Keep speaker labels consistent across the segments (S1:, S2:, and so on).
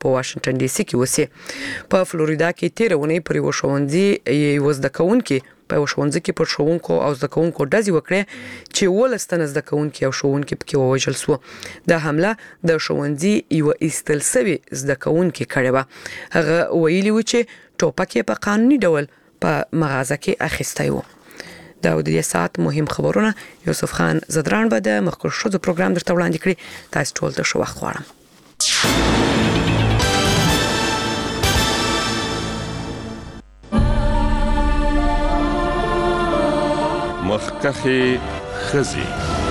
S1: په واشنگټن ډي سي کې وسی. په فلوریدا کې 13 ونې پر یو ښوونځي یو زده کوونکي په ښوونځي کې پر ښوونکو او زده کوونکو ډزې وکړې چې 12 تنه زده کوونکي او ښوونکي پکې ووژل شو. د حمله د ښوونځي یو ایستل سوي زده کوونکي کړې و. هغه ویلي و چې ټوپک په قانوني ډول په مغازه کې اخیستی و. دا د دې ساعت مهم خبرونه یوسف خان زدران به د مخکښ شو پروګرام درته وړاندې کړي. تاسو ټول ته ښه وخت غواړم.
S2: مخکښ خزي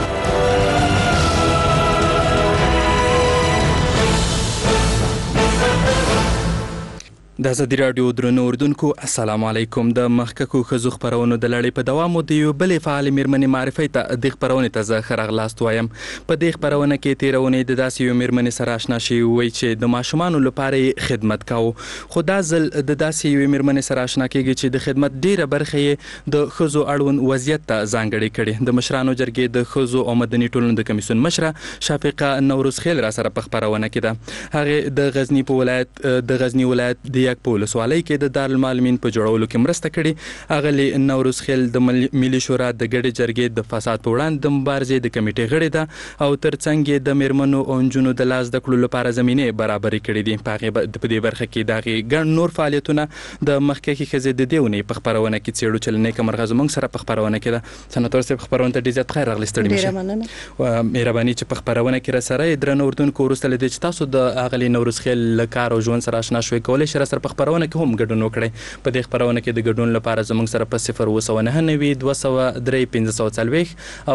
S3: د ازادي راډیو درنو اوریدونکو السلام علیکم. د مخکښو ښځو خپرونو د لړۍ په دوام د یو بلې فعالې میرمنې معرفي ته د خپرونې ته زه ښه راغلاست وایم. په دې خپرونه کې تیرونې د داسې یو میرمنې سره آشنا شوي وي چې د ماشومانو لپاره خدمت کاوه، خو دا ځل د داسې یو میرمنې سره آشنا کېږي چې د خدمت ډیره برخه یې د ښځو اړوند وضعیت ته ځانګړې کړي. د مشرانو جرګې د ښځو او مدني ټولنو د کمیسیون مشره شفیقه نوروز خیل را سره په خپرونه کې ده. هغه د غزنی ولایت د یک په ولسوالۍ کې د دارالمعلمین په جوړولو کې مرسته کړې. اغلی نوروز خیل د ملي شورا د ګډې جرګې د فساد په وړاندې د مبارزې د کمیټې غړې ده او ترڅنګ یې د میرمنو او نجونو د لاس د کړو لپاره زمینه برابرې کړې دي. په دې برخه کې دغه ګڼ نور فعالیتونه د مخکښې ښځې د دیونې په خپرونه کې څېړو چې نیکه مرغه زموږ سره په خپرونه کې ده. سناتور صاحب خپرونه ته ډېر زیات خیر راغلی. ستړي مشه مهرباني چې په خپرونه کې را سره درنو اردوونکو وروسته له دې چې تاسو د اغلی نوروز خیل له کار او ژوند سره آشنا شوئ کولی شئ را سره په خپرونه کې هم ګډون وکړئ. په دې خپرونه کې د ګډون لپاره زموږ سره په 029 203 540 او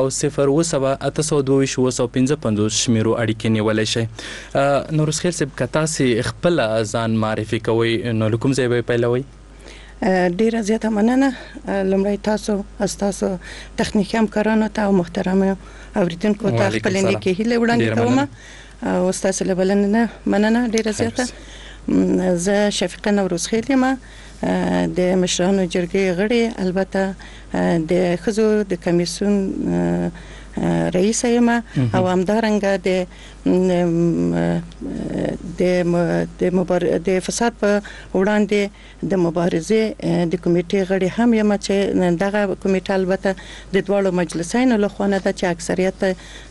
S3: 0 شمیرو اړیکې نیولی شئ. نوروز خیل صاحب که تاسې خپل ځان معرفي کوئ نو له کوم ځای به پیلوئ؟
S4: ډیره زیاته مننه. لومړی تاسو تخنیکي همکارانو ته او محترم اوریدونکو ته خپل نیکې هیلې وړاندې کوم او ستاسو له بلنې مننه ډیره زیاته. زه شفیقه نوروز خیل یم، د مشرانو جرګې غړې، البته د ښځو د کمیسیون رئیس یم او همدارنګه د فساد په وړاندې د مبارزې د کمیټې غړي هم یم چې دغه کمیټه البته د دواړو مجلسینو له خوا نه ده چې اکثریت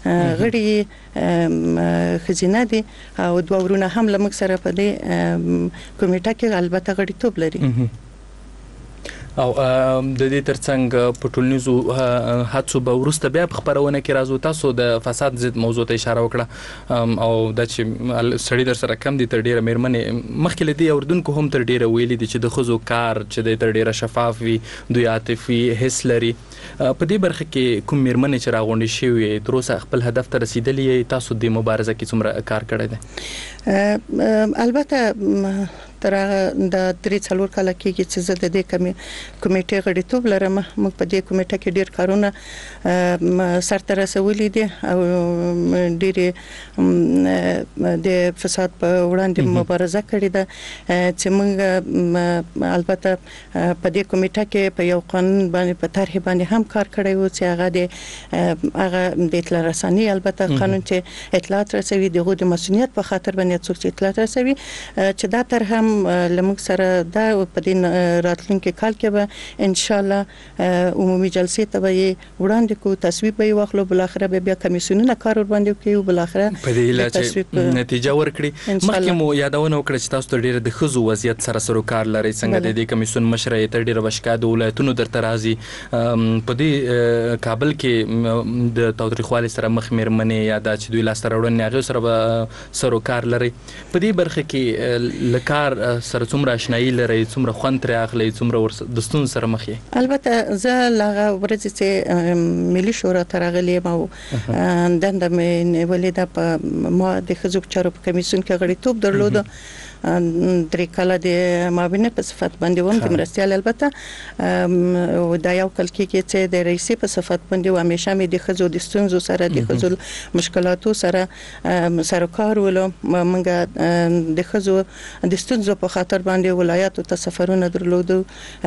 S4: غړي ښځینه دي او دوه ورونه هم له موږ سره په دې کمیټه کې البته غړیتوب لري.
S3: او د دې ترڅنګ په ټولنیزو هڅو به وروسته بیا په خپرونه کې راځو. تاسو د فساد ضد موضوع ته اشاره وکړه او دا چې سړی در سره کم دي تر ډیره میرمنې مخکې له دې اردوونکو هم تر ډیره ویلي دي چې د ښځو کار چې دی تر ډیره شفاف وي، دوی عاطفي حس لري. په دې برخه کې کوم میرمنې چې راغونډې شوي تر اوسه خپل هدف ته رسیدلي تاسو د مبارزه کې څومره کار کړی دی؟
S4: البته تر د 3-4 کال کېږي چې زه د دې کمیټې غړیتوب لرم. موږ په دې کمیټه کې ډېر کارونه سرته رسولي دي او ډېر د فساد په وړاندې مبارزه کړې ده چې موږ البته په دې کمیټه کې په یو قانون باندې په طرح باندې هم کار کړی و چې هغه د اطلاع رساني البته قانون چې اطلاعات رسوي دغه د مسؤلیت په خاطر باندې څوک چې اطلاعات رسوي چې دا طرح هم لمغ سره دا په دې راتلونکي کال کې به ان شاء الله عمومي جلسې ته به وړاندې کو تصویب به واخلو، بل اخر به بیا کمیسیونونه کار ور باندې کوي، بل اخر
S3: په دې لاره نتیجه ورکړي. مخکې مو یادونه وکړه چې تاسو ډیره د ښځو وضعیت سره سروکار لري، څنګه د دې کمیسیون مشره ته ډیره بشکا د ولایتونو درته راځي. په دې کابل کې د تاوتریخوالي سره مخ میرمنې یا د چې دوی لاس راوړنې هغه سره به سروکار لري. په دې برخه کې لکار سره څومره آشنایي لري، څومره خوند ترې اخلي، څومره د ستونزو سره مخ یې؟
S4: البته زه لغه ورځ چې ملي شورا ته راغلم او دنده مې نیولې ده په ما د ښځو چارو په کمیسیون کې غړیتوب درلوده درې کاله د معاونت په صفت باندې وم د مرستيال البته دا یو کال کې چې د رئیسي په صفت باندې و همیشه مې د خزو د ستونزو سره د خزو مشکلاتو سره سرکار ولو منګه د خزو د ستونزو په خاطر باندې ولایاتو ته سفرونه درلودو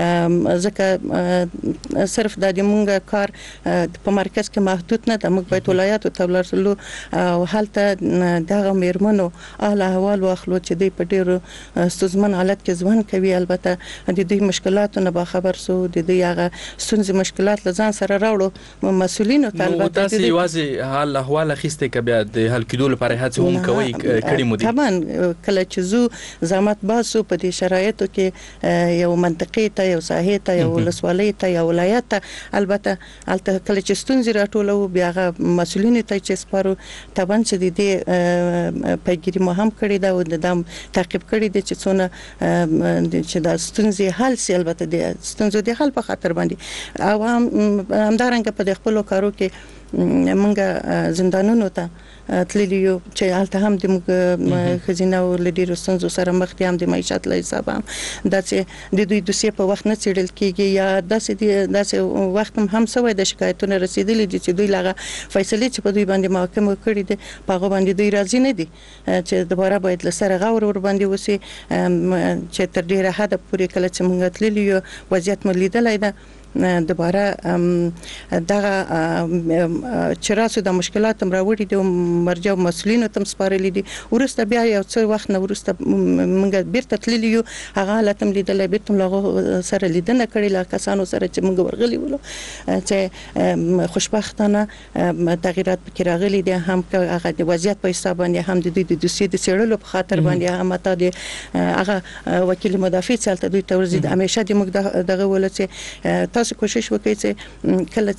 S4: ځکه صرف د موږ کار په مرکز کې محدود نه ده موږ باید ولایاتو ته ورسلو او هلته دغه میرمنو اعلی احوال واخلو چې دوی په ډیرو ستونزمن حالت کې ژوند کوي البته د دوی مشکلاتو نه باخبر سو د دوی هغه ستونزې مشکلات لزان سره راوړو مسولینو ته البته
S3: تاسو یوازې حال احوال اخیسته کې بیا د حل کېدو لپاره هڅه هم کوي کړي مو دي
S4: طبعا کله چې زو زحمت باسو په دې شرایطو کې یو منطقي ته یو ساحې ته یو ولسوالۍ ته یو ولایت ته البته کله چې ستونزې راټولو بیا هغه مسولینو ته چې سپارو طبعا چې د پیګری مو هم کړی دا او د دام تعقیب کړی د چې څونه چې د ستونزې حل سي البته د ستونزو د حل په خاطر باندې او همدارنګه په خپل کارو کې منګه زندانونو ته تللیو چې حالت هم د موږ خزینه او لډیرو ستونزو سره مخ دي هم د معیشت له حساب هم د چې د دوی دوسیه په وخت نه چیرل کیږي یا داسې وخت هم سوی د شکایتونو رسیدلې دي چې دوی لغه فیصله چې په دوی باندې محکمه کړې دي په هغه باندې دوی راضي نه دي چې دوباره باید لسره غور ور باندې وسی چې تر ډیره حد پورې کله چې موږ تللیو وضعیت ملیدلای ده دوباره دغه چراسو د مشکلات راوړي د مرجع مسولینو تم سپارلې دي ورسته بیا یو څو وخت نه ورسته موږ بیرته تللیو هغه لاتم لیدل بیرته لغه سره لیدنه کړې لا کسانو سره چې موږ ورغلي ولو چې خوشبختانه تغیرات پکې راغلي دي هم هغه د وضعیت په حساب باندې هم د دوی د دوسیې د سیړلو په خاطر باندې هم ته د هغه وکیل مدافع چلته دوی تورزید همیشه د موږ دغه ولته تاسو کوشش وکړئ چې کله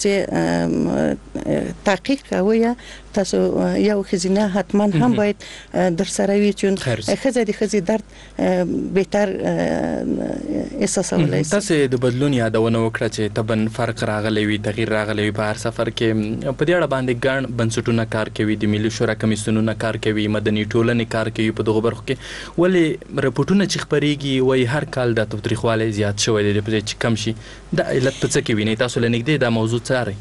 S4: چې تحقیق کوئ تاسو یو خزینه حتما هم باید در سره وي چې خزه د خزي درد بهتر احساسولای شي
S3: تاسو د بدلون یادونه وکړه چې تبن فرق راغلی وي تغییر راغلی وي په هر سفر کې په دې اړه باندې ګڼ بنسټونه کار کوي د ملي شورا کمیسیونونه کار کوي مدني ټولنې کار کوي په دغه برخو کې ولې رپورټونه چې خبريږي وای هر کال د تاریخوالي زیات شوی دی په چې کم شي د علت په څه کې ویني تاسو لنګدې دا موضوع څاري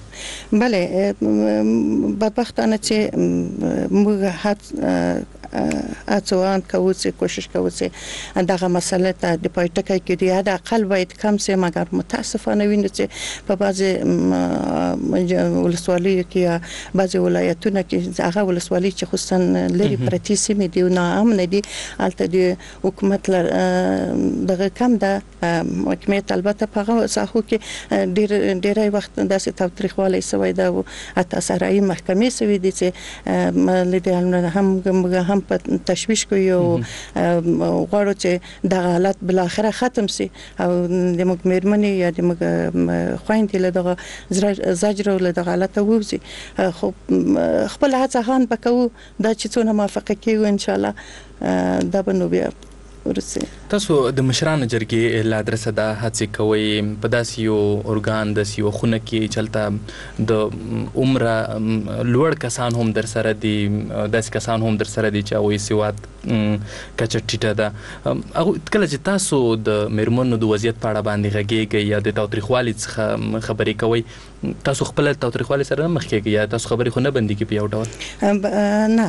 S4: بله بدبختانه چې موږ اڅوان کوو چې کوشش کوو چې دغه مسله ته د پایټکای کې دی د اقل باید کم سي مګر متاسفانه ویني چې په بعضي ولسوالۍ کې بعضي ولایتونه کې هغه ولسوالۍ چې خصوصا لري پرتی سیمې دی نه امن دي البته د حکومت دغه کم د حکومت البته په هغه ساحو کې ډېر وخت داسې تاریخوالي سوی دا او تاسرای محکمې سوي دي چې لیدل هم په تشویش کوي او غواړو چې د حالت بل اخره ختم سي او د موږ میرمنې یا د موږ خويندې له دغه زجر له دغه حالت ووزي خو خپل هڅه هان پکو دا چې څونه موافقه کیږي ان شاء الله دا به نو بیا ورسي
S3: تاسو د مشرانو جرګې له ادرسه دا هڅه کوي په داسې یو ارګان د یو خونه کې چلته د عمره لوړ کسان هم در سره دي داسې کسان هم در سره دي چې وایي سواد کچټیټه ده هغه کله چې تاسو د میرمنو د وضعیت په اړه باندې غږیږئ یا د تاریخوالي څخه خبرې کوي تاسو خپل تاریخوالي سره مخ کېږئ یا تاسو خبرې خو نه بندي کې په یو ډول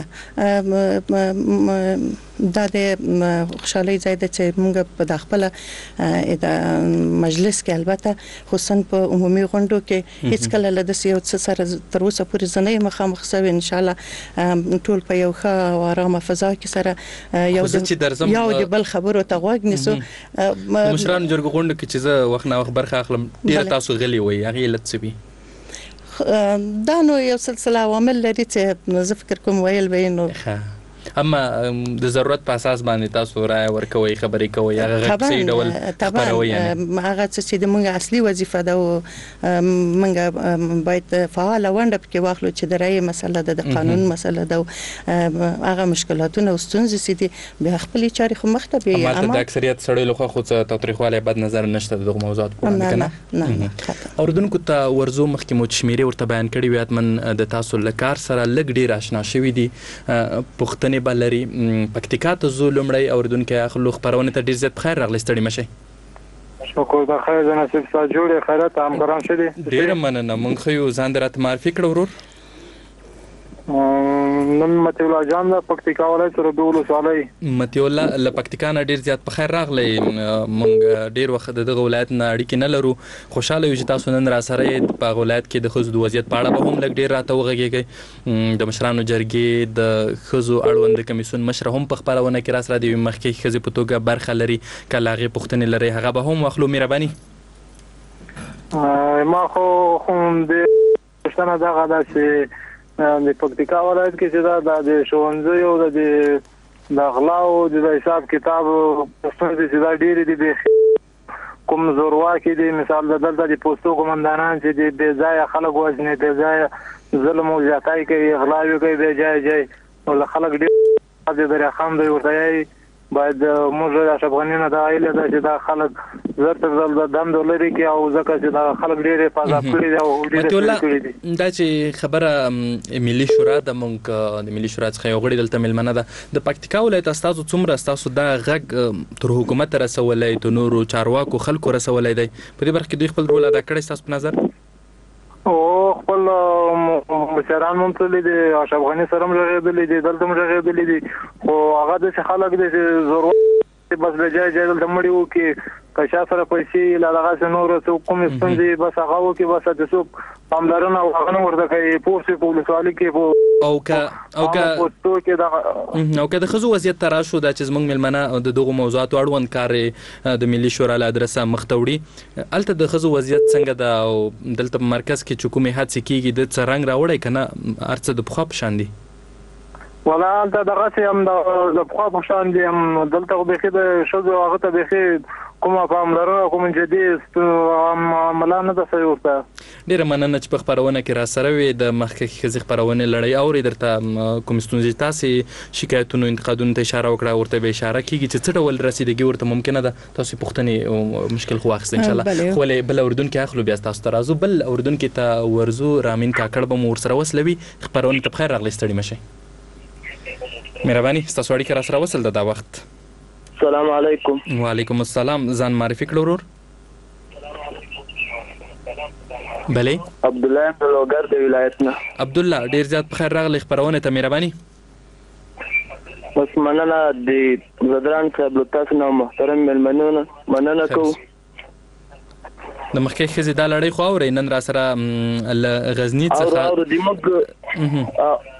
S4: نه دا د خوشالۍ ځای ده چې موږ په داخله مجلس کې البته خصوصا په عمومي غونډو کې هیڅ کله له دې یو څه سره تر اوسه پورې ځنې مخامخ شوی ان شاء الله ټول په یو ښه او آرامه فضا کې سره یو د بل خبرو ته غوږ نیسو
S3: مشران جرګو غونډه کې چې زه وخت نه وخت برخه اخلم ډیر تاسو غلي وي هغه علت څه وي
S4: دا نو یو سلسله عوامل لري چې زه فکر کوم ویل به نو
S3: اما د ضرورت په اساس باندې تاسو رائے ورکوي خبرې کوي هغه څه ډول خبروي
S4: هغه چې د موږ اصلي وظیفه ده موږ باید فعال ونډه پکې واخلو چې د رائے مسله ده د قانون مسله ده هغه مشکلاتونه او ستونزې چې دي به خپل چاري خو مخته به
S3: اما د اکثریت سړی له خو تاریخواله بد نظر نشته دغه موضوعات په اړه
S4: نه
S3: اوردونکو ته ورزو مخکې مو شمیرې ورته بیان کړی وي اتمن د تاسو لکار سره لګ ډیر آشنا شوی دي پښتنې خپرونې به لري. پکتیکا ته زو لومړی اوریدونکي اخلو خپرونې ته ډیر زیات بخیر راغلی ستړي مشئ.
S2: شکر د خیر د نصیب سره جوړې خیرات همکاران شه دي.
S3: ډیر مننه. مونږ خو یو ځان درته معرفي کړو ورور.
S2: نن متي الله جان د پکتیکا ولایت سره د ولسوالۍ.
S3: متي الله له پکتیکا نه ډیر زیات بخیر راغلی. مونږ ډیر وخت دغه ولایت نه اړیکې نه لرو. خوشاله یو چې تاسو نن را سره په ولایت کې د ښځو د وضعیت په اړه به هم لږ ډیر راته وغږیږئ. د مشرانو جرګې د ښځو اړوند کمیسیون مشر هم په خپرونه کې را سره د مخکې ښځې په توګه برخه لري. کله هغې پوښتنې لري هغه به هم واخلو. مهرباني.
S2: ما خو د پښتنه دغه داسې د پکتیکا ولایت کې چې د ښوونځیو د غلاو د حساب کتاب پوښتنې چې دا ډېرې دي کوم زورواکي دي. مثال د دلته د پوستو قومندانان چې د بې ځایه خلک وژني، بې ځایه ظلم او زیاتۍ کوي، غلاوې کوي بې ځایه نو خلک ډېر د درخم دی ورته باید موږ د افغانانو د عائله د خلک زر تر زر د دم دولري کې او ځکه چې د خلک ډېر پازاب کړي دي او ډېر کړي دي.
S3: دا چې خبره ملي شورا د مونږ د ملي شورا څخه یو غړي دلته ملمنه ده د پکتیکا ولایت استاسو څومره استاسو دا غږ تر حکومت رسولای ته نورو چارواکو خلکو رسولای دی په دې برخه کې دوی خپل رول ادا کړی تاسو په نظر؟
S2: او خپل مشران هم تللی دي، افغاني سره هم راغلي دي، دلته هم راغلي دي خو هغه د خلک د ضرورت بس له ځای دلته مړی وو کې کشا سره پیسې لا دغه نور څه کوم ستونزې بس هغه وو کې بس د څوک پاملرنه او هغه ورته کوي پوسټ په ولسوالۍ کې
S3: او پوسټو کې دا او که د خزو وضعیت تراشو د چې زمنګ ملمنه د دغه موضوعات اړوند کار د ملي شورا له ادرسه مختوړي الته د خزو وضعیت څنګه دا او دلته په مرکز کې حکومت هڅه کوي د څرنګ راوړی کنه ارڅ د بخښ شان دي
S2: ولا انت دغه هم د بخښ په شان دي هم دلته به کې د شوزو هغه ته به کومه پاملرنه کوم جدي عملانه د سيوسته
S3: ډیره مننه چې په خبرونه کې را سره وي د مخکې خزي خبرونه لړۍ او درته کوم ستونزې تاسو شکایتونو انتقادونو ته اشاره وکړه ورته به اشاره کیږي چې څه ډول رسیدګي ورته ممکنه ده تاسو پوښتنې مشکل خو اخیست ان شاء الله خو بل اردن کې اخلو بیا تاسو ترازو بل اردن کې ته ورزو رامین کاکړ به مور سره وسلوي خبرونه ته بخیر راغلی ستړي مشه مهرباني تاسو اړیکه را سره وصل دا وخت.
S5: السلام علیکم.
S3: وعلیکم السلام. ځان معرفي کړو ورور. بله
S5: عبد الله د لوګر د ولایت نه.
S3: عبد الله ډیر زیات بخیر راغلی خبرونه ته مهرباني.
S5: بس مننه د زدران صاحب تاسو نو محترم ملمنونه مننه کو
S3: د مخکې خزي دا لړۍ خو اوري نن را سره غزنی څخه
S5: او د موږ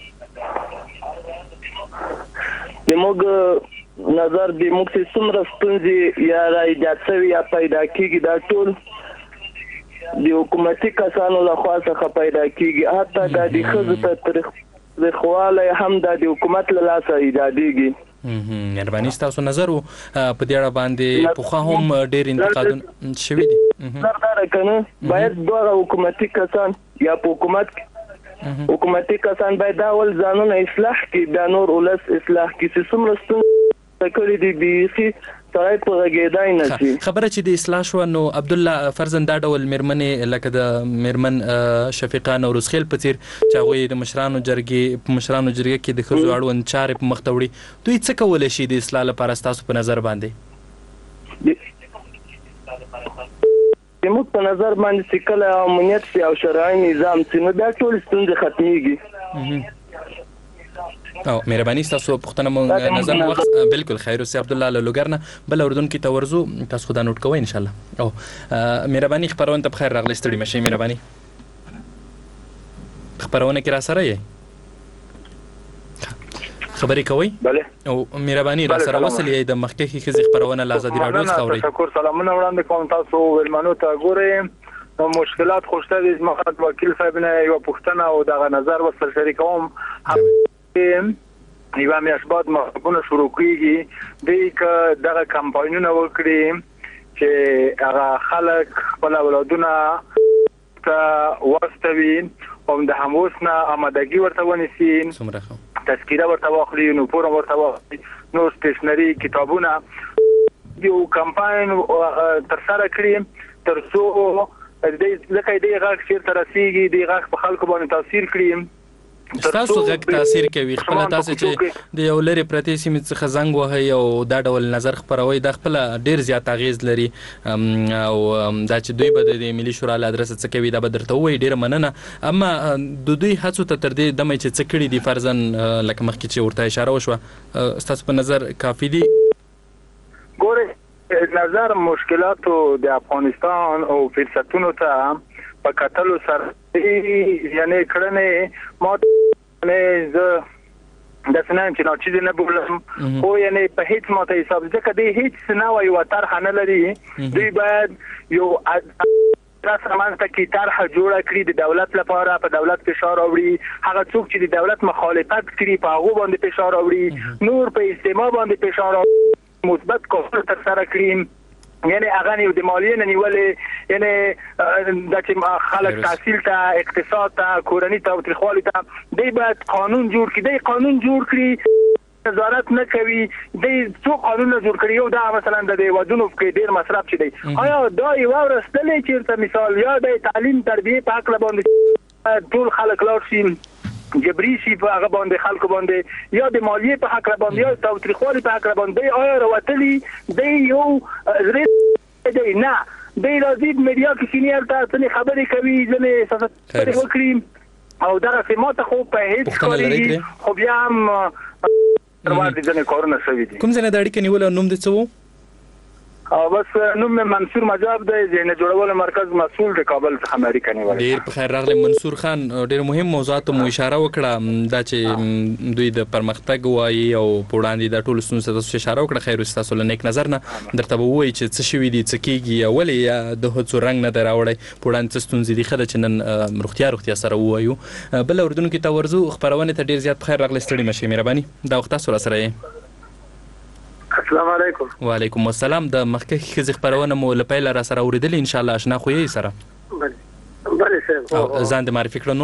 S5: د موږ نظر د موږ څومره ستونزې یا راځي چې یا پیدا کیږي دا ټول د حکومتي کسانو لخوا څخه پیدا کیږي حتی د خزو ته تاریخ د خواله هم د حکومت له لاسه ایجادېږي.
S3: مهرباني تاسو نظر په دې اړه باندې په خو هم ډېر انتقادونه شوي دي.
S5: نظر کنه باید دوه حکومتي کسان یا په حکومتي کسان باید دا ول ځانونه اصلاح کړي د نور ولس اصلاح کړي چې څومره ستونزې کړي دي بيخي سړی په غږېدای نه شي.
S3: خبره چې د اصلاح شو نو عبد الله فرزند دا ډول مېرمنې لکه د مېرمن شفیقه نوروزخیل په څیر چې هغوی د مشرانو جرګې کې د ښځو اړوند چارې په مخ ته وړي دوی څه کولی شي د اصلاح لپاره ستاسو په نظر باندې؟
S5: زموږ په نظر باندې چې کله امنیت سي او شرعي نظام سي نو دا ټول ستونزې ختميږي.
S3: او مهرباني تاسو پوښتنه مو نظر وخت بالکل خیر اوسې عبد الله له لوګرنه بل اردن کې تورزو تاسو خدای نوٹ کوئ ان شاء الله. او مهرباني خبرونه ته بخیر راغلی ستړي مشه مهرباني خبرونه کې را سره یې خبرې کوي
S2: بله
S3: او مهرباني را سره وصل یې د مخکې خزي خبرونه لازم راډیو څخه اوري.
S2: تشکر سلامونه وړاندې کوم تاسو ولمنو ته ګورئ نو مشکلات خوشته دي مخاط وکیل صاحب نه یو پښتنه او دغه نظر وسل شریکوم یو میاشت مخبونه شروع کیږي د دغه کمپاینونه وکړي چې هغه خلک خپل اولادونه ته واستوي او د هموسنه آمادګي ورته ونیسي تذکیره ورته واخلي نو پوره ورته واخلي نو سټیشنري کتابونه یو کمپاین تر سره کړی تر څو د لکه دې غاښ چې تر رسیږي د غاښ په خلکو باندې تاثیر کړی
S3: تاسو غږ تاثیر کوي خپل تاسو چې د یو لري پرتی سیمې څخه زنګ وهي او دا ډول نظر خبروي د خپل ډیر زیات اغیز لري او دا چې دوی به د ملي شورا له ادرس څخه کوي دا به درته وایي ډیر مننه اما د دوی هڅو ته تر دې دمه چې څه کړي دي فرضاً لکه مخکې چې ورته اشاره وشوه تاسو په نظر کافي دي
S2: ګوره نظر مشکلاتو د افغانستان او فرصتونو ته په کتلو سره یعنی کړنې ما نه ز د سنان چې نو چې نه بولم خو یعنی په هیڅ ماته حساب ځکه دی هیڅ نه وي وتر نه لري دوی باید یو رسمانته کې طرح جوړه کړي د دولت لپاره په دولت فشار راوړي هغه څوک چې د دولت مخالفت کوي په هغه باندې فشار راوړي نور په استماع باندې فشار راوړي مثبت کار تر سره کړي یعنی هغه نیو د مالیې نه نیولې یعنی د چې خلک تحصیل ته اقتصاد ته کورنۍ ته او تخوالي ته دی باید قانون جوړ کړي دی قانون جوړ کړي نظارت نه کوي دی څو قانون جوړ کړي یو دا مثلا د ودونو کې ډیر مصرف چي دی آیا دا یو ورستلې چې مثال یا د تعلیم تربیه په حق باندې ټول خلک لاړ شي جبري شي په هغه باندې خلکو باندې یا د مالیې په حق باندې یا تاوتریخوالي په حق باندې آیا راوتلی دی یو دی نه دی راځي میډیا کې سینیئر ته خبرې کوي ځنې سیاست وکړي او دا سماته خو په هیڅ کوي خو بیا هم ورته ځنې کارونه شوي دي
S3: کوم ځنه د اړیکې نیول نوم دې څه
S2: بس نوم منصور مجاب دی ځینې جوړول مرکز مسؤل د کابل څخه امریکا نیول
S3: ډیر په خیر راغلی منصور خان ډیر مهم موضوعات مو اشاره وکړه دا چې دوی د پرمختګ وایي او پوړاندې د ټولو ستونزو ته اشاره وکړه خیر تاسو له نیک نظر نه درته وایي چې څه شوي دي څه کیږي ولې یا د هڅو رنګ نه دراوړي پوړاندې ستونزې دي خله چې نن روغتیا سره وایو بل اردن کې تورزو خبرونه ته ډیر زیات په خیر راغلی ستړي مشه مهرباني دا وخت تاسو سره
S2: السلام علیکم
S3: وعلیکم السلام د مخکې خزي خبرونه مو لپاره را سره اوریدل ان شاء الله آشنا خو یې سره
S2: بله سر
S3: ځان د معرفي کړو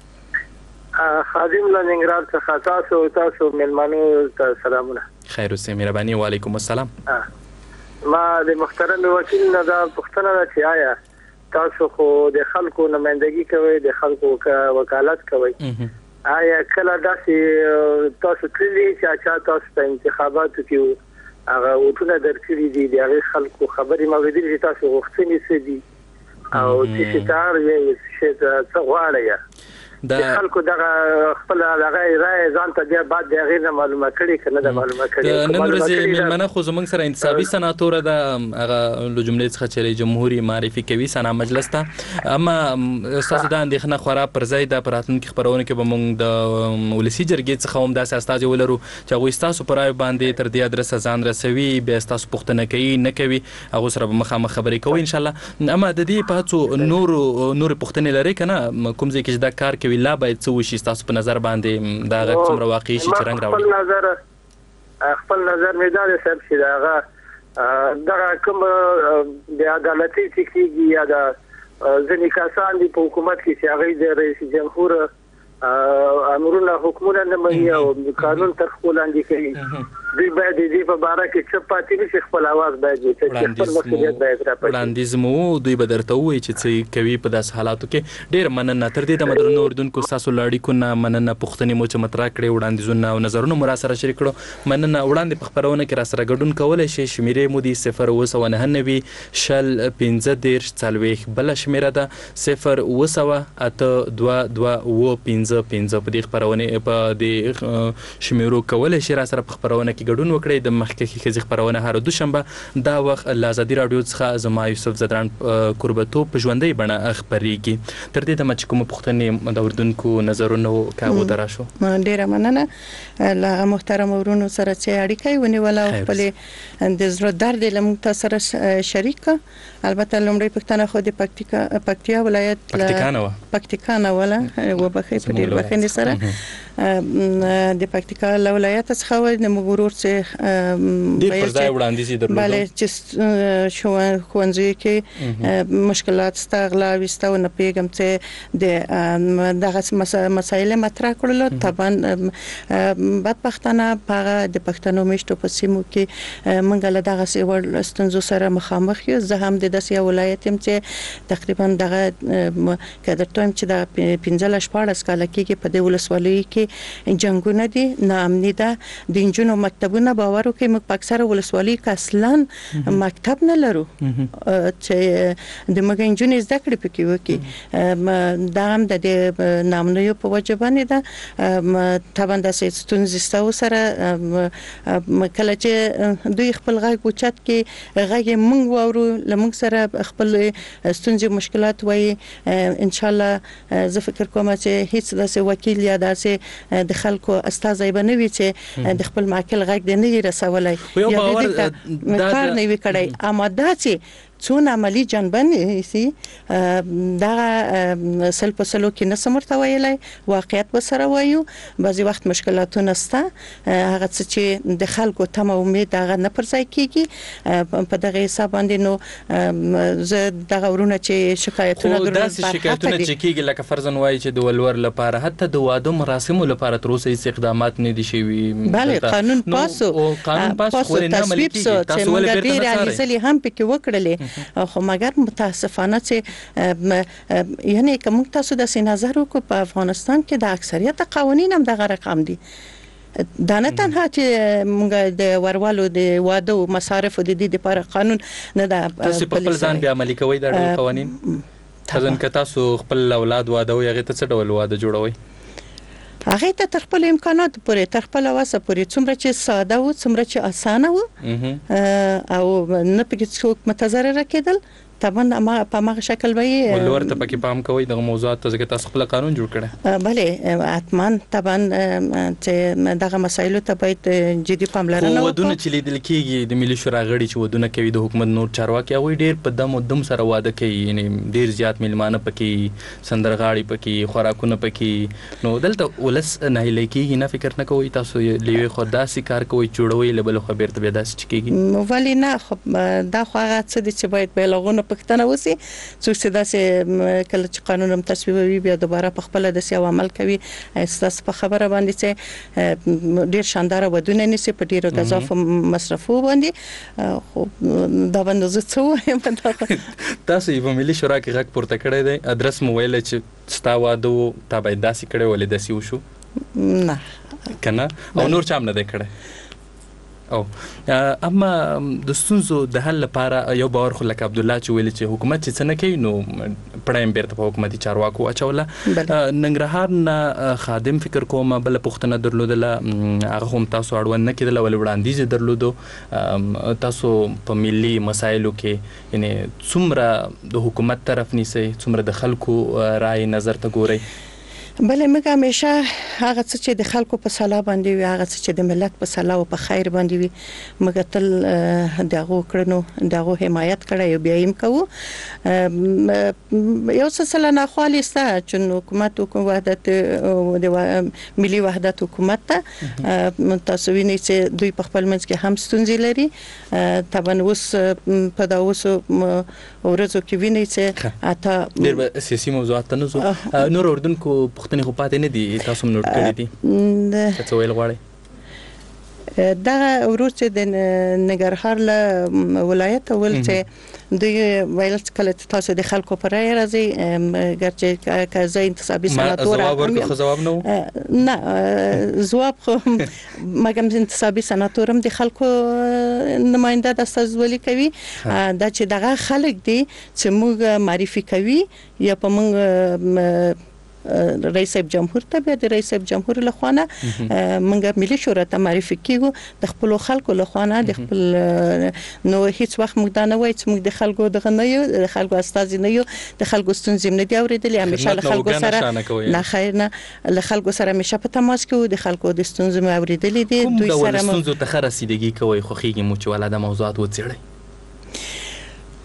S3: نور
S2: خادم لنګراد څخه تاسو ملمنو ته سلامونه
S3: خیر اوسه مهرباني وعلیکم السلام
S2: ما د محترم وکیل نه دا پوښتنه ده چې آیا تاسو خو د خلکو نمائندګي کوئ د خلکو وکالت کوئ آیا کله داسې تاسو کلی چې تاسو په انتخاباتو کې هغه وټونه درکړي دي د هغه خلکو خبرې موجودي چې تاسو غوښتنې څه دي او چې تار یې څه غواړي د خلکو دغه خپل هغه رائے ځان ته بیا بعد د غیر معلومه کړي کنه د معلومه کړي
S3: نن ورځې ملمنه خو زمونږ سره انتصابي سناتور د هغه له جملې څخه چې جمهوریت معرفي کوي سنا مجلس ته اما استاد د اندېښنه خورا پر ځای د پراتونکو خبرونه کې به موږ د ولسی جرګې څخه هم داسې استاد ولرو چې هغه تاسو پر راي باندې تر دې ادرس ځان رسوي به تاسو پوښتنه کوي نه کوي هغه سره به مخامخ خبرې کوي ان شاء الله اما د دې په هڅو نور پوښتنې لري کنه کوم ځای کې دا کار کوي لا باید څه وشي تاسو په نظر باندې دا غږ څومره واقعي شي چې رنګ راوړي
S2: خپل نظر مې دا سب شي دا کوم د عدالتي چې یا د ځینې کسان د حکومت کې چې هغه د رئیس جمهور امرونه حکومت نه مني او قانون تر خپل لاندې کوي دوی باید دې په باره کې چې پاتې نشي خپل आवाज باید چې خپل مسؤلیت باید راپړي
S3: وړاندیز مو دوی به درته وایي چې څه کوي په داس حالاتو کې ډیر مننه تر دې د مدرنو اردوونکو تاسو لاړی کو نه مننه پښتني مو چې مطرح کړي وړاندیزونه او نظرونه مو را سره شریک کړو مننه وړاندې په خبرونه کې را سره ګډون کولای شي شمیرې مو دي 0.99 شل 15 40 بل شمیره ده 0.822 په دې خبرونه په دې شمیرو کولای شي را سره په خبرونه کې ګډون وکړي د مخکې خزي خبرونه هر دوشنبه دا وخت لازادي رادیو څخه زما یوسف زدران قربتو په ژوندۍ بڼه خبريږي تر دې د مچ کوم پښتنې د اردوونکو نظرونو کاغو دراشو
S4: ډیره مننه لا محترم ورونو سره چې اړیکې ونیول خپل د زړه درد لمو سره شریک البته لومړی پښتنه خو د پکتیا ولایت
S3: پکتیکانه
S4: ولا وبخې په ډیر وخت سره د پکتیکا ولایت څخه و د مغرور څخه
S3: ډیر پر ځای وړاندیز درلود
S4: بله چې ښوونځي کې مشکلات ستغلا وستو نه پیغام چې د دغه مسایل مطرح کړل طبعا بدبختانه په د پښتنو مشتو په سیمو کې منګل دغه سی ستونزو سره مخامخ یو زه هم د داسې ولایت يم چې تقریبا دغه کډر ټایم چې د 15-14 کال کې په د ولسوالۍ کې جنگونه دي ناامني ده د انجونو مکتبونه باور وکړي موږ په اکثره ولسوالۍ کې اصلا مکتب نه لرو چې د موږ انجونې زده کړې پکې وکړي دا هم د نامنوي په وجه باندې ده طبعا د ستونزې ستو سره کله چې دوی خپل غږ اوچت کې غږ موږ وورو لمږ سره خپل ستونزې مشکلات وای ان شاء الله زه فکر کوم چې هیڅ داسې وکیل یا داسې د خلکو استازي بنوي چې د خپل معقل غږ د نه رسولای یا د کار نه وی کړی اما دا چې څون عملی جنبن سي دا سل په سلو کې نه سمرته ویلای واقعیت وسره وایو بعضی وخت مشکلاتونه ستا هغه چې د خلکو تم امید هغه نه پر ځای کیږي په دغه حساب باندې نو زه دغه ورونه چې شکایتونه
S3: درلود داسې شکایتونه چې کیږي لکه فرضاً وایي چې د ولور لپاره حتی د واده مراسمو لپاره تر اوسه هیڅ اقدامات نه دي شوي
S4: بله قانون پاسو خو نه عملي کیږي تاسو ولې بیرته نه ریالیزلي هم پکې وکړلې خو مګر متاسفانه چې یعنی کوم تاسو د نظر وکړو په افغانستان کې د اکثریت قوانین هم دغه رقم دي دا نه تنها چې موږ د ورولو د واده او مصارف د دې لپاره قانون نه ده
S3: تاسو په خپل ځان به عملي کوئ دا قوانین ځکه که تاسو خپل اولاد واده وي هغه ته څه ډول واده جوړوي
S4: هغه ته تر خپل امکانات پورې تر خپل واسه پورې څومره چې ساده و څومره چې اسانه و او نه پکې څوک متضرر کېدل طبعا ما په ماغه شکل وي
S3: ولور ته پکې پام کوي د موضوعات ته ځکه تاسو خپل قانون جوړ کړی
S4: بله اتمان طبعا چې دغه مسایلو ته باید جدي پاملرنه وکړو
S3: ودونه چې لیدل کېږي د ملي شورا غړي چې ودونه کوي د حکومت نور چارواکي هغه ډیر په دم او دم سره واده کوي یعنی ډیر زیات میلمانه پکې سندرغاړي پکې خوراکونه پکې نو دلته ولس نه لکېږي نه فکر نه کوي تاسو لوي خدا سي کار کوي جوړوي لبل خبر ته بیا داسې کېږي
S4: ولی نه دا خو هغه څه چې باید بلغونه پښتنه وسی څو چې داسې کله چې قانون هم تصویبوي بیا دوباره په خپل د سیاو عمل کوي اساس په خبره باندې چې ډیر شاندار ودونه نسی په ډیرو غذاف مصرفو باندې خو دا باندې زه څه وایم
S3: تاسو په ملي شورا کې غږ پورته کړی دی ادرس مو ویل چې ستا واده تا باید داسې کړی ولې داسې وشو
S4: نه
S3: کنه او نور چا هم نه دی کړی او اما د ستونزو د حل لپاره یو باور خو لکه عبد الله چې ویل چې حکومت چې څه نه کوي نو پړایم بیرته په حکومتي چارواکو اچوله ننګرهار نه خادم فکر کوم بل پښتنه درلودله هغه هم تاسو اړوند نه کېدل ول وړاندیز درلودو تاسو په ملي مسایلو کې یعنی څومره د حکومت طرف نیسي څومره د خلکو رائے نظر ته ګوري
S4: بله موږ همیشه هغه څه چې د خلکو په صلاح باندې وي هغه څه چې د ملت په صلاح او په خیر باندې وي موږ تل دغه کړنو دغه حمایت کړی او بیا یې کوو یو څه سره نه خالصه چې حکومت او وحدت د ملي وحدت حکومت ته تاسو وینئ چې دوی په خپل منځ کې هم ستونزې لري طبعا اوس په دا اوس ورځو کې وینئ چې اته
S3: ډېر سیاسي موضوعات نه زو نور اردوونکو پښتني خو پاتې نه دي تاسو هم نوٹ کړی دي څه ویل غواړئ
S4: دا ورته د ننګرهار له ولایت ول چې دوی ویل کله تاسو د خلکو پر رای راځي ګرځي کازه انتصابي سناتور
S3: جواب
S4: نه جواب خو مګم انتصابي سناتور هم د خلکو نماینده د استازولي کوي دا چې دغه خلک دي چې موږ معرفي کوي یا په موږ رئیس جمهور ته به د رئیس جمهور له خوانه منګه ملي شورا ته معرفي کیږو د خپل خلکو له خوانه د خپل نو هیڅ وخت موږ دا نه وایي چې موږ د خلکو دغه نه یو د خلکو استاد نه یو د خلکو ستونزې نه دی اوریدلې همیشه له خلکو سره نه خیر نه له خلکو سره همیشه په تماس کې د خلکو د ستونزې مې اوریدلې دي
S3: دوی سره ستونزې ته خرسیدګي کوي خو خېږي مو چې ولا د موضوعات وڅېړي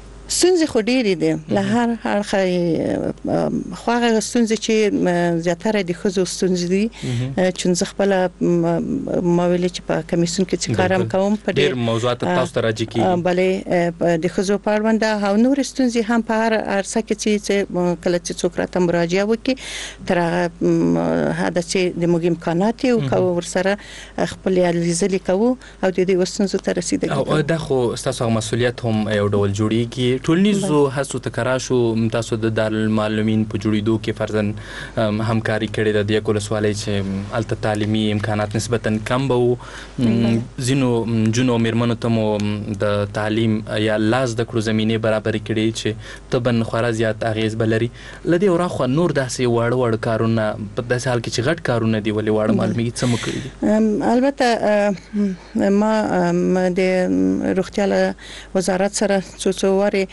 S4: ستونزې خو ډېرې دي له هر اړخه خو هغه ستونزې چې زیاتره د ښځو ستونزې دي چې زه خپل ما ویل چې په کمیسیون کې چې کارم کوم په
S3: ډېر موضوعات تاسو ته راځي کی
S4: بلې د ښځو په اړوند او نور ستونزې هم په هر عرصه کې چې کله چې څوک راته مراجعه وکړي تر هغه هدا چې د موږ امکانات او ورسره خپل لیزلي کوو او د دې وسنځو ته رسیدګي
S3: او دا خو تاسو مسؤلیت هم یو ډول جوړیږي ټولنیزو هڅو ته کراشو تاسو د دارالمعلمین په جوړیدو کې فرضاً همکاري کړې د یو کولسوالۍ چې الته تعلیمي امکانات نسبتاً کم وو زینو جنو میرمنو ته مو د تعلیم یا لاس د کړو زمينه برابر کړي چې تبن خورا زیات اغیز بلري لدی اورخه نور داسې وړ کارونه په داسې حال کې چې غټ کارونه دی ولې وړ معلومي څه مو کړی
S4: البته ما د روغتیا وزارت سره څو واري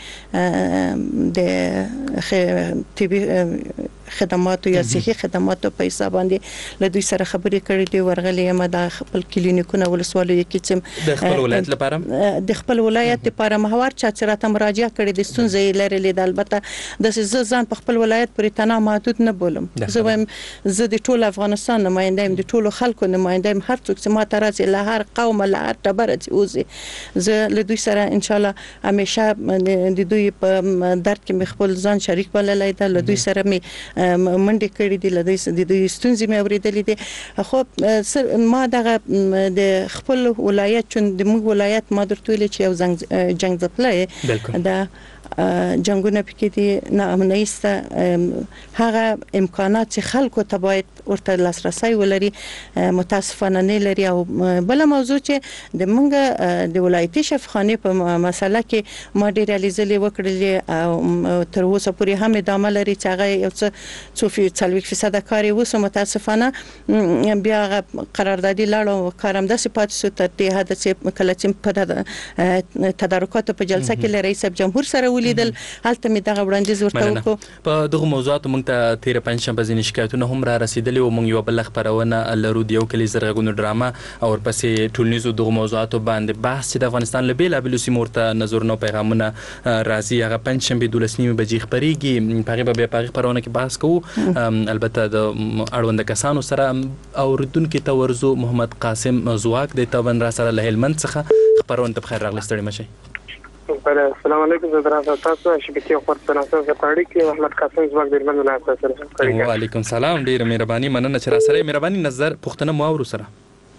S4: د طبي خدماتو یا صحي خدماتو په حساب باندې له دوی سره خبرې کړې دي ورغلې ما د خپل کلینیکونه ولسوالۍ کې چې
S3: د خپل ولایت لپاره
S4: د خپل ولایت لپاره محور چې راته مراجعه کړې دي ستونزې لري د البته د ځان په خپل ولایت پورې تنها محدود نه بولم زه د ټول افغانستان نماینده يم د ټول خلکو نماینده يم هر څوک چې ما ته راځي له هر قوم له هر ټبر چې اوسي زه له دوی سره ان شاء الله همیشه د دوی په درد کې خپل ځان شریک بللای دا له دوی سره می منډه کړې دي له دوی ستونزې مې اوریدلې دي خو ما دغه د خپل ولایت چون د موږ ولایت ما درته ویل چې یو جنگ ځپلای دا جنگونه پکې دي نه امنیسته هغه امکانات چې خلکو ته باید ورته لاسرسي ولري متاسفانه نه لري او بل موضوع چې د موږ د ولایتي شفاخانه په مسله کې ما ډیر ریالیزلې وکړلې او تر اوسه پورې هم ادامه لري چې هغه یو څه 40% کاری وسه متاسفانه بیا قراردادي لاړو کارم د صفات سو ته د هدا چې کله چې په تدارکات په جلسه کې له رئیس جمهور سره ولیدل هلته می دغه وړاندیز ورته وکړو
S3: په دغه موضوعات موږ ته تیر پنځشنبه ځینې شکایتونه هم را رسیدلي او موږ یو بل خبرونه لرو د یو کلی زرغونو ډرامه او ورپسې ټولنیزو دغه موضوعات باندې بحث چې د افغانستان له بیلابېلو سیمو ته نظرونه پیغامونه راځي هغه پنځشنبه 12 بجې خبريږي په هغه په خبرونه کې بحث کوو البته د اړوند کسانو سره اوریدونکو ته ورزو محمد قاسم زواک د تابن را سره له هلمند څخه خبرونه ته بخیر راغلی ستړي مشي
S2: السلام علیکم زه تاسو شبکې خورتنه تاسو پاړی کې محمد قاسم زواک د هلمند ولایت سره
S3: کوي وعلیکم سلام ډیر مهرباني مننه چې را سره مهرباني نظر پښتنه مو اورو سره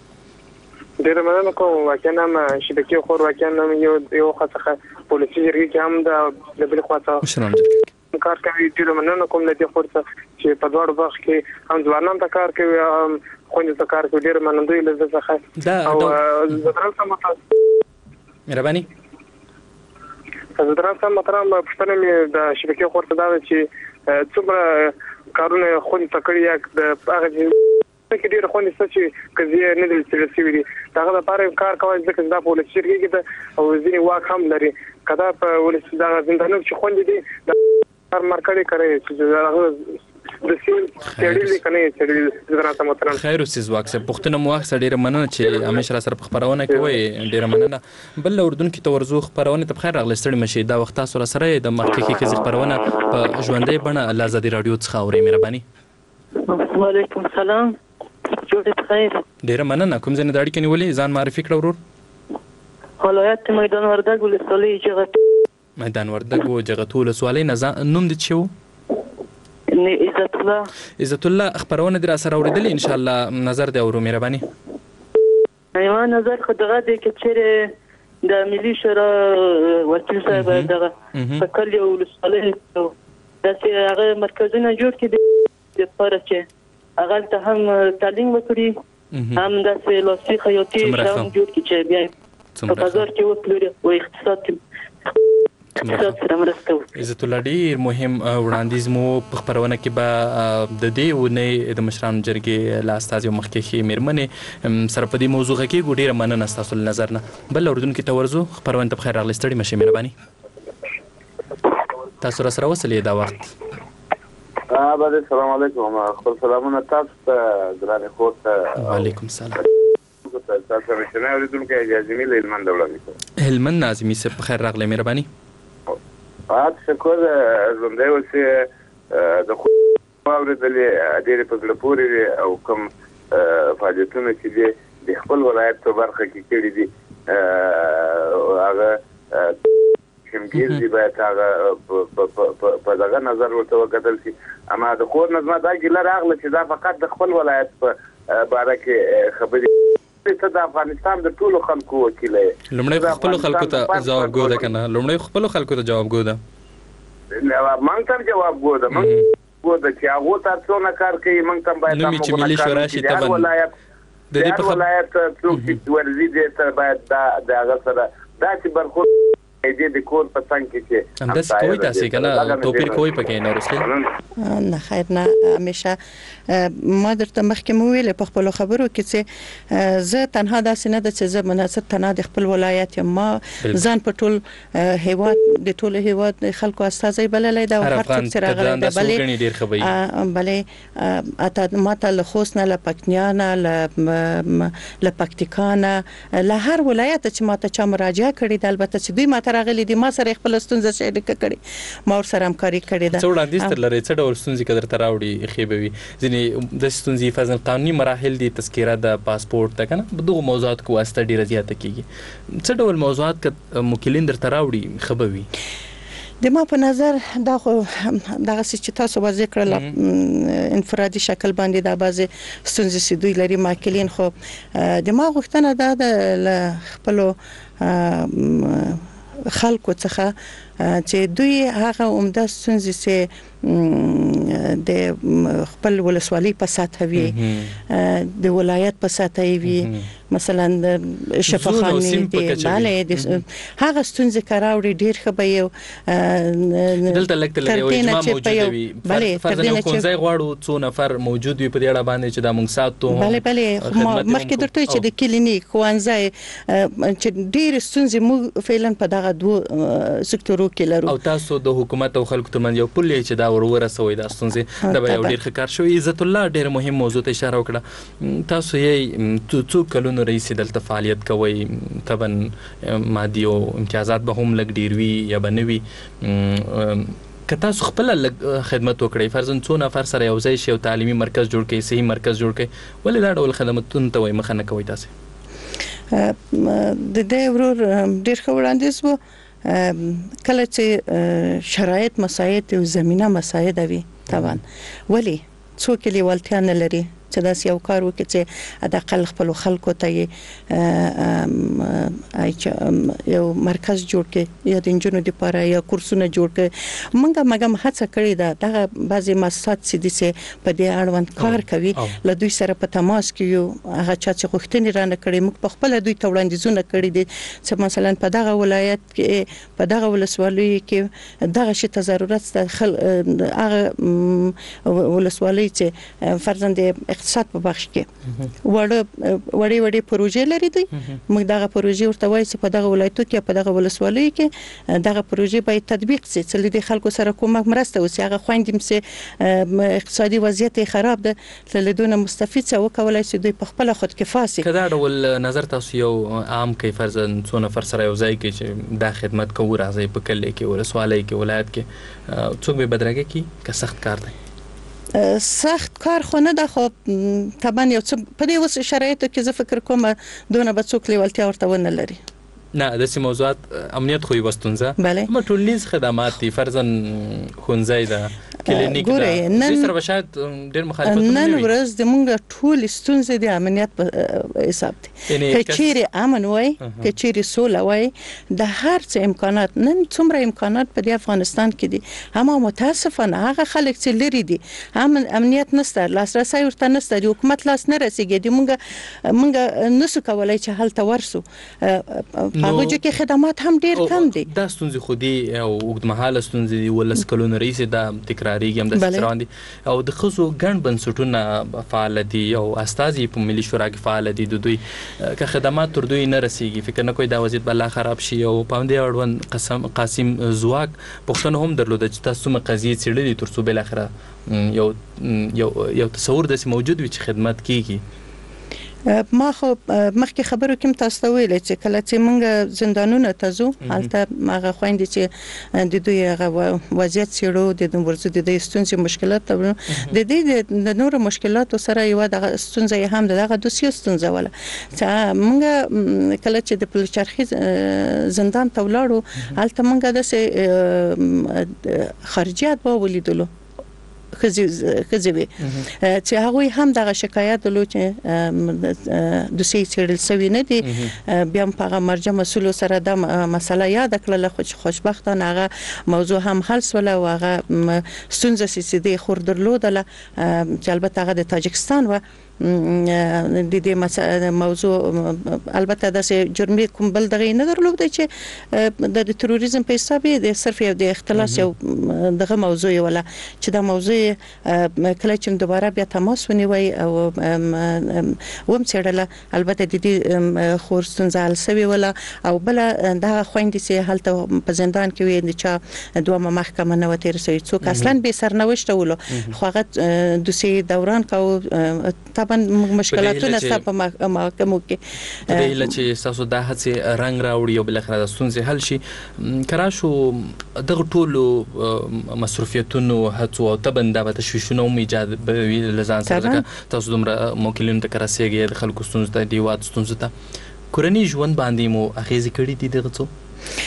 S2: ډیر مننه کوم واقعا ما شبکې خور واقعا یو خاصه پولیسي جرګه کې هم د بل خواته
S3: شرم جرګه
S2: کار کوي ډیر مننه کوم د دې خورته چې په دوړ باغ کې هم ځوانان ته کار کوي خوند ته کار کوي ډیر مننه دوی له څخه او زدران سمته
S3: مهرباني
S2: زدران سم محترم پښتنه مې د شبکې خورته دا چې څومره کارونه خوند تکړه یک د هغه کې ډیر خوند څه چې کزي نه دي چې ویلي دا لپاره کار کوي ځکه دا پولیس شرکت کې او ځینې واک هم لري کدا په ولس دا زندانو چې خوند دي د مرکړې کوي چې هغه د سیل تړلې کنه چې زدران سم محترم
S3: خیر اوسې زواک سه پښتنه مو اخ ډیر مننه چې همیشه سره په خبرونه کوي ډیر مننه بل اردن کې تورزو خبرونه ته بخیر راغلی ستړي مشي دا وخت تاسو سره د محققي کې خبرونه په ژوندۍ بڼه لازادي رادیو څخه اوري مهرباني
S6: وعلیکم السلام جوړ بخیر
S3: ډیر مننه کوم ځنه د اړیکې نیولې ځان معرفي کړو ورور
S6: ولایت میدان وردګ ولسوالۍ جغتو
S3: میدان وردګ جغتو ولسوالۍ نوم دې چیو عزت الله خبرونه در سره اوریدل ان شاء الله نظر دی اورو مهرباني
S6: ایوه نظر خدغه د کچره د ملي شورا وکیل صاحب دغه فکر یو ولسوالۍ د هغه مرکزونه جوړ کړي د لپاره چې هغه ته هم تعلیم وکړي هم د لاسي خیاطي هم جوړ کړي چې بیا په بازار کې وپلوري او اقتصاد
S3: عزت الله ډیر مهم وړاندیز مو په خبرونه کې به د دې ونې د مشرانو جرګې لا استاد یو مخکې میرمنې سره په دې موضوع کې ډیر مننه تاسو له نظر نه بل اردن کې تورزو خبرونه ته بخیر راغلی ستړي مشه مهرباني تاسو سره وصلې دا وخت
S7: السلام علیکم خپل سلامونه تاسو ته ګران خو
S3: وعلیکم السلام
S7: تاسو مشنه اوریدونکو اجازه مې هلمند وړاندې
S3: هلمند ناظمي سره بخیر راغلی مهرباني
S7: شکر زنده اوسې د خو واورېدلې ډېرې په زړه پورې او کوم فعالیتونه چې دي د خپل ولایت په برخه کې کړي دي هغه شمګیر دي باید هغه په دغه نظر ورته وکتل شي. اما د خور نظمه دا ګیله راغله چې دا فقط د خپل ولایت په باره کې خبرې ته د افغانستان د ټولو خلکو وکیل یې.
S3: لومړی خپل خلکو ته جوابګو ده کنه، لومړی خپل خلکو ته جوابګو ده،
S7: مونږ ته جوابګو ده، مونږ ګوده چې هغه تاسو څونه کار کوي، مونږ ته باید
S3: نو چې ملي شورا شي ته
S7: ولایت د دې په ولایت څوک چې ورزي دې ته باید دا هغه سره دا چې برخو دې د کور په څنګ کې چې
S3: همداس کوي تاسو کنه توپیر کوي پکې نه ورسل
S4: نه خیر نه همیشه ما درته مخکې مو ویل په خپل خبرو کې چې زه تنها داسې نه د چې زه مناسب تنها د خپل ولایت ما ځان په ټول هیواد د ټول هیواد خلکو استازي بللې دا هر څوک چې راغلی دا بلې اته ماته له خوست نه له پکتیا نه له پکتیکا نه له هر ولایت چې ماته چا مراجعه کړې ده، البته چې دوی ماته راغلي دي ما سره خپل ستونزه شریکه کړې، ما ور سره همکاري کړې ده.
S3: څو وړاندیز تر لري څه ډول ستونزې کدر تراوړي خېبوي ځینې د ستونزې فزن قانوني مراحل دي، تذکره د پاسپورت ته کنه دغه موضوعات کو واسطه ډیره زیاته کیږي، څه ډول موضوعات ک موکلین در تراوړي خبوي.
S4: د ما په نظر دا خو دغه چې تاسو واضح کړل انفرادي شکل باندې دا بعضی ستونزې چې دوی لري ماکلین، خو د ما غوښتنه دا د خپل خلکو څخه چې دوی هغه عمده ستونزې چې د خپل ولسوالۍ په سطح وي د ولایت په سطح وي، مثلا د شفاخانې دی bale هغه ستونزې کراوړي ډیر خبره یو
S3: دلته لکه یو اجماع موجود وي فرض یو کونځای غواړو څو نفر موجود وي په دې اړه باندې چې د موږ ساتو
S4: bale مخکې درته چې د کلینیک کونځای چې ډیر ستونزې موږ فعلا په دغه دوه سکتورو کې لرو
S3: او تاسو د حکومت او خلکو ترمنځ یو پل چې دا ورسوي دا ستونزې دا به یو ډیر ښه کار شوی. عزت الله ډیر مهم موضوع ته اشاره وکړه، تاسو یې څو کلونو رئیس دلته فعالیت کوي، طبعا مادي او امتیازات به هم لګ ډیر وي یا بنوي، که تاسو خپل خدمت وکړئ فرضاً څو نفر سره یو ځای شي او تعلیمي مرکز جوړ کړئ، صحي مرکز جوړ کړئ، ولې دا ډول خدماتونه ته وایي مخه نه کوي تاسو؟
S4: د دې ورور ډیر ښه وړاندیز وو، کله چې شرایط مساعد او زمينه مساعد وي طبعا ولی څوک لیوالتیا نه لري چې دا یو کار وکړي چې د اقل خپل خلکو ته یو مرکز جوړ کړي یا د انجونو لپاره یا کورسونه جوړ کړي. موږ هڅه کړې ده دغه بعضي مؤسسات چې د په دې اړوند کار کوي له دوی سره په تماس کې یو هغه چې غوښتنې رانه کړي موږ په خپل دوی ته وړاندیزونه کړي دي چې مثلا په دغه ولایت کې په دغه ولسوالۍ کې دغه شی ته ضرورت ده، هغه ولسوالۍ چې فرضاً اقتصاد په بخش کې وړي پروژې لري دي، موږ دغه پروژې ورته وایي چې په دغه ولایتو کې په دغه ولسوالۍ کې دغه پروژې باید تطبیق شي چې د خلکو سره کومک مرسته وشي. هغه خويندې چې اقتصادي وضعیت خراب ده لدونه مستفید څه وکولای شي دوی په خپل خود کفاسي.
S3: کدا ډول نظر تاسو یو عام کې فرضاً څو نفر سره یو ځای کې چې دا خدمت کوو راځي په کله کې ولسوالۍ کې ولایت کې څوک به بدرګه کې که سخت کار دی؟
S4: سخت کار خو نه ده، خو طبعا یو څه په دې وسه شرایطو کې زه فکر کوم دونه به څوک لیوالتیا ورته ونه لري.
S3: نه د سیمه موضوعات امنیت خو یې وستونزه مټولنیز خدمات دي فرضاً خونځای ده کلینیک ده د سره شاید ډېر مخالفت نه
S4: نن ورځ د موږ ټول ستونزې د امنیت په حساب دي، کچېری امن وای کچېری سوله وای د هر څه امکانات نن څومره امکانات په افغانستان کې دي، هم متاسفانه هغه خلک چې لري دي امنیت نشته، لاسرسي ورته نشته، د حکومت لاس نه رسیږي، موږ نسو کولای چې حل ته ورسو، هغه چې خدمات هم ډیر کم دي.
S3: دا ستونزې خو دي او اوږدمهاله ستونزې دي، ولس کلونه رئیس دا تکرارېږي هم د ستران دي او د خصو ګڼ بنسټونه فعال دي او استازي په ملي شورا کې فعال دي، د دوی که خدمات تر دوی نه رسیږي فکر نه کوي دا وضعیت بل خراب شي. او په دې اړوند قاسم زواک پښتون هم درلوده چې تاسو مقضیه څېړلې تر څو بل اخره یو تصور داسې موجود وي چې خدمت کیږي.
S4: ما خو مخکې خبرو کې تاسو ته ویل چې کله چې موږ زندانونه ته ځو هلته هغه خويندې چې د دوی هغه وضعیت سیرو د ورزو د ستونزې مشکلات د دې د نورو مشکلاتو سره یو د ستونزې هم دغه دوسیه ستونزه ولا چې موږ کله چې د پلچرخي زندان ته ولاړو هلته موږ د خارجيات به ولیدلو خزوي چې هغه هم دغه شکایت لو چې د سیسل سوي نه دي بیا په مرجع مسول سره د مسله یاد کړل خوشبختانه هغه موضوع هم حل سول او هغه ستونزه سیسي خور درلودله چې البته هغه د تاجکستان و د دې موضوع البته د جرمي کوم بل دغه نه درلود چې د تروریزم په حساب د صرف یو د اختلاس یو دغه موضوع ولا چې د موضوع کله چې دوباره بیا تماس ونیوي او وم چړله البته د دې خورستون زال سوي ولا او بل دغه خويندې چې هلته په زندان کې وي چې دوه محکمه نه وته رسوي څوک اصلا به سرنوشت ولو خو هغه د سي دوران کو طبعا مشکلاتونه ستاسو په محکمو کې
S3: د دې لچې تاسو د هڅې رنگ راوړي او بل اخر د ستونزې حل شي کراشو دغه ټولو مصرفیتونو هڅو او تبنده به تشویشونه هم ایجاد به لزان سره تاسو دومره موکلینو ته کراسيږي د خلکو ستونزې ته دی وات ستونزې ته کورنۍ ژوند باندې مو اغیز کړی دي دغه څه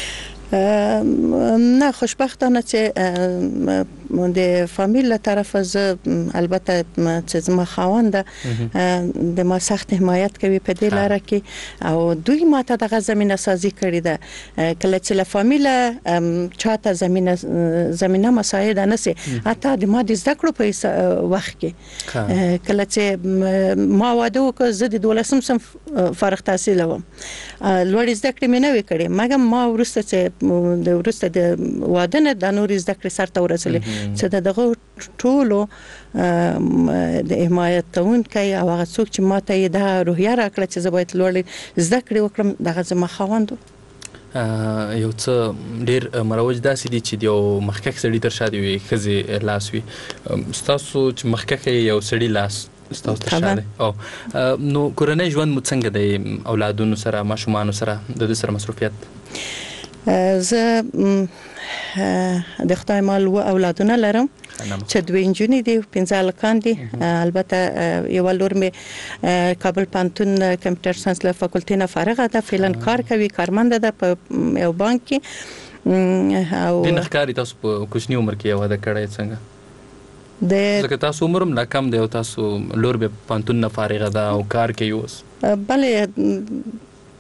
S4: نه خوشبختانه چې د فامیل له طرفه البته چې ما خاوند د ما سخت حمایت کوي په دې لاره کې او دوی ماته د زمينه سازي کړې ده کله چې له فامیل چاته زمينه مساعده نه سي اته د ما د ذکر په وخت کې کله چې ما واده وکړ زه د 12 صنف فارغ التحصیل وم لوړ ذکر مې نه وکړې مګر ما ورسته چې د ورسته د واده نه د نور ذکر سره ورسېلې چې دغه ټولو د حمایت کوونکي او هغه څوک چې ماته د روحیه راکړه چې زه باید لوړ ذکر وکړم دغه زما خواندو
S3: یو څه ډیر مروج داسې دي چې یو مخکک سړی تر شادي وي خزي لاس وي تاسو چې مخکک یو سړی لاس تاسو ته شاده او نو کورنۍ ژوند مو څنګه دی اولادونو سره ماشومان سره د دې سره مصروفیت
S4: زه د خدای مال و اولادونه لرم چې دوی انجونی دي 15 کان دي البته یو لور مې کابل پانتون کمپیوټر ساينس له فاکولټي نه فارغه ده فعلا کار کوي کارمند ده په یو بانک کې او
S3: د نخکاری تاسو په کوچنی عمر کې واده کړی څنګه ځکه تاسو عمر هم کم دی او تاسو لور به پانتون نه فارغه ده او کار کوي اوس
S4: بله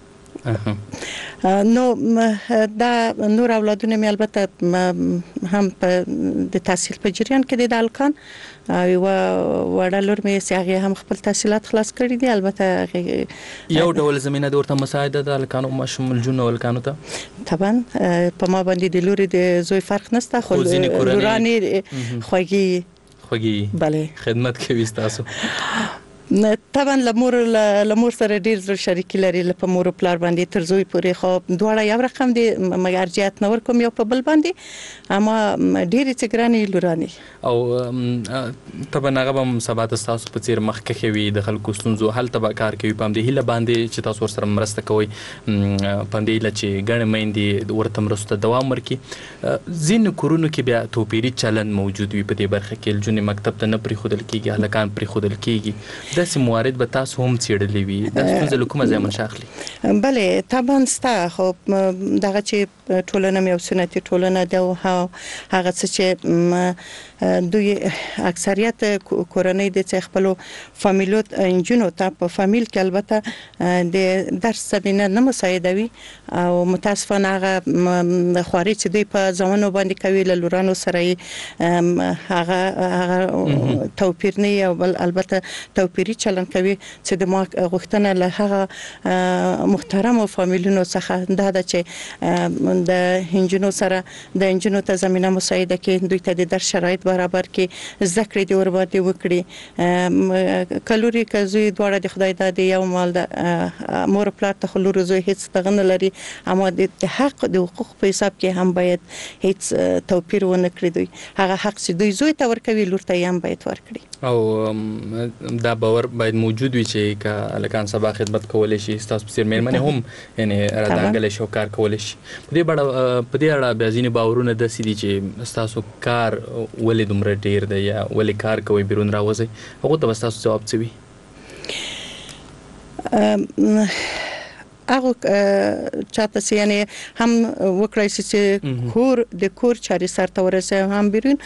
S4: نو دا نور اولادونه مې البته هم په د تحصیل په جریان کې د الکان او وړه لور مې سیاغه هم خپل تحصیلات خلاص کړی دي البته
S3: یو ډول زمينه د ورته مساعده د الکانو مشمول جون او الکانو ته
S4: طبعا په ما باندې د لوري د زوی فرق نشته خو لورانی خوږی
S3: بله خدمت کوي تاسو
S4: طبعا لمور سره ډیر زر شریکی لري په مور پلار باندې تر زوی پورې خو دواړه یو رقم دي مګر ارجحیت نور کوم یو په بل باندې اما ډیر څګرانی لورانی
S3: او طبعا هغه هم سبا تاسو په چیر مخ کې وي د خلکو ستونزو حل تبا کار کوي پام دی هله باندې چې تاسو سره مرسته کوي پام دی چې ګڼ مېندې ورته مرسته دوام ورکړي زین کورونو کې بیا توپیری چلن موجود وي په دې برخه کې جون مکتب ته نه پری خودل کیږي هلکان پری خودل کیږي داسې موارد به تاسو هم څېړلې وي د ستونزې له کومه ځای منشأ اخلي
S4: بله طبعا ستا خو دغه چې ټولنه مې یو سنتي ټولنه ده او هغه څه چې دوی اکثریت کورنۍ د خپل فامیلو انجونو ته په فامیل کې البته د درس زمينه نه مساعدوي او متاسفانه هغه خواري چې دوی په ځوانو باندې کوي له لورانو سره هغه توپیر نه او البته توپیری چلن کوي چې د ما غوښتنه له هغه محترم او فامیلونو څخه دا چې د انجونو سره د انجونو ته زمينه مساعده کې دوی ته د درس شرایط برابر کې ذکر دی ور باندې وکړي کلوري کزوی دواړه د خدای د یو مال د مور پلار ته خلور زوی هیڅ تغنه لري اما د حق د حقوق په حساب کې هم باید هیڅ توپیر ونه کړی دوی هغه حق چې دوی زوی ته ورکوي لور ته هم باید ورکړي
S3: او دا باور باید موجود وي چې که الکان سبا خدمت کولای شي تاسو په مېرمنې هم یعنی راځنګل شو کار کولای شي په دې اړه بیا ځینې باورونه د سړي چې تاسو کار ولې دومره ډیر دی یا ولې کار کوي بیرون راوځي هغه ته تاسو جواب څه وي
S4: هغه چاته سي یعنی هم وکړای شي چې کور د کور چاري سره ورسه هم بیرون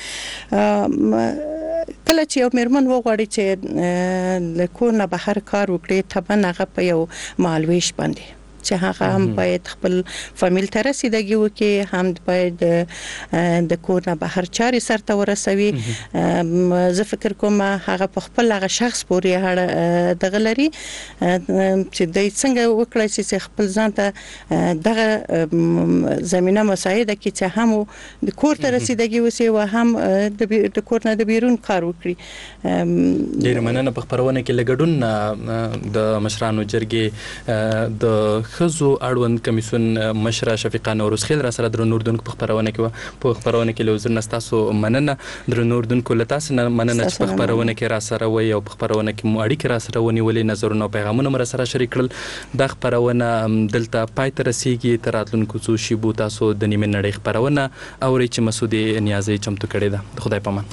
S4: کله چې یو مېرمن وغواړي چې د کور نه بهر کار وکړي طبعا هغه په یو مالويش باندې چې هغه هم باید خپل فامیل ته رسیدګي وکړي هم باید د کور نه بهر چاري سره ورسوي زه فکر کوم هغه په خپل هغه شخص پورې هغه دغه لري چې د څنګه وکړای شي چې خپل ځان ته دغه زمينه مساعده کړي چې هم د کور ته رسیدګي وسی او هم د کور نه د بیرون کار وکړي
S3: ډیر مننه په خبرونه کې لګډون د مشرانو جرګې د خزو اړوند کمیسیون مشره شفیقه نورسخیل را سره درنو اردوونکو په خبرونه کې لوزر نستاسو مننه درنو اردوونکو لتاسو مننه چې په خبرونه کې را سره وي او په خبرونه کې مو اړیکې را سره ونیولې نظرونه او پیغامونه مر سره شریک کړل د خبرونه دلته پای ته رسیدي تر راتلونکو څو شیبو تاسو د نیمه نړۍ خبرونه اوري چې مسعودي نیازي چمتو کړي ده خدای پامان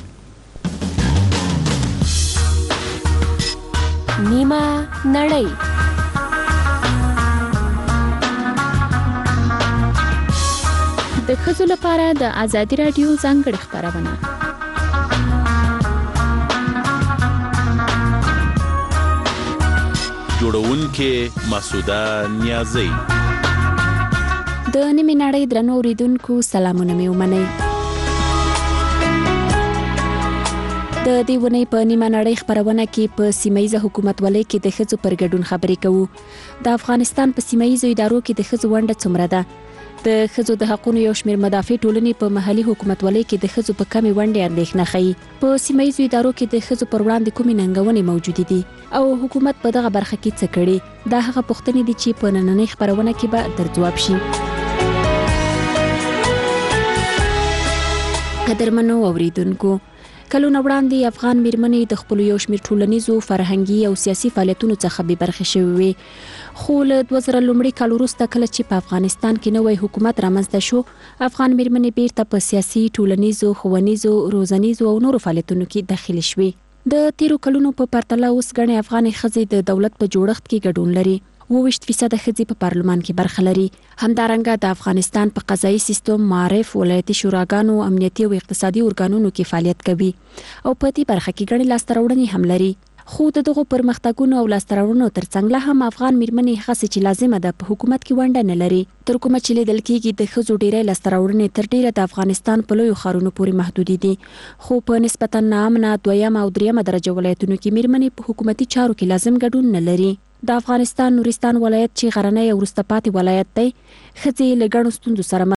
S8: نیمه نړۍ د ښځو لپاره د ازادي رادیو ځانګړې خبرونه
S9: جوړونکې مسعوده نیازي
S8: د نیمه نړۍ درنو اوریدونکو سلامونه مې ومنئ د دې ونې په نیمه نړۍ خبرونه کې په سیمایي حکومتولۍ کې د ښځو پر ګډون خبرې کوو د افغانستان په سیمایي ادارو کې د ښځو ونډه څومره ده د ښځو د حقوقو یو شمېر مدافع ټولنې په محلي حکومتولۍ کې د ښځو په کمې ونډې اندېښنه ښيي په سیمایي ادارو کې د ښځو پر وړاندې کومې ننګونې موجودې دي او حکومت په دغه برخه کې څه کړي دا هغه پوښتنې دي چې په نننۍ خبرونه کې به درځواب شي قدرمنو اوریدونکو کلونه وړاندې افغان میرمنې د خپل یو شمېر ټولنیزو فرهنګي او سیاسي فعالیتونو څخه بې برخې شوې وې خو له 2000 لومړي کال وروسته کله چې په افغانستان کې نوی حکومت رامنځته شو افغان میرمنې بیرته په سیاسي ټولنیزو ښوونیزو روزنیزو او نورو فعالیتونو کې داخلي شوې د تیرو کلونو په پرتله اوس ګڼې افغانې ښځې د دولت په جوړښت کې ګډون لري 28% ښځې په پارلمان کې برخه لري همدارنګه د افغانستان په قضایي سیستم معارف ولایتي شوراګانو امنیتي او اقتصادي ارګانونو کې فعالیت کوي او په دې برخه کې ګڼې لاسته راوړنې هم لري خو دغه پرمختګونو او لاسته راوړنو ترڅنګ له هم افغان میرمنې هغه چې لازمه ده په حکومت کې ونډه نه لري تر کومه چې لیدل کېږي د ښځو ډېرې لاسته راوړنې تر ډېره د افغانستان په لویو ښارونو پورې محدودې دي خو په نسبتا ناامنه دویمه او دریمه درجه ولایتونو کې میرمنې په حکومتي چارو کې لازم ګډون نه لري د افغانستان نورستان ولایت چې غرنی او وروسته پاتې ولایت دی ښځې له ګڼو ستونزو سره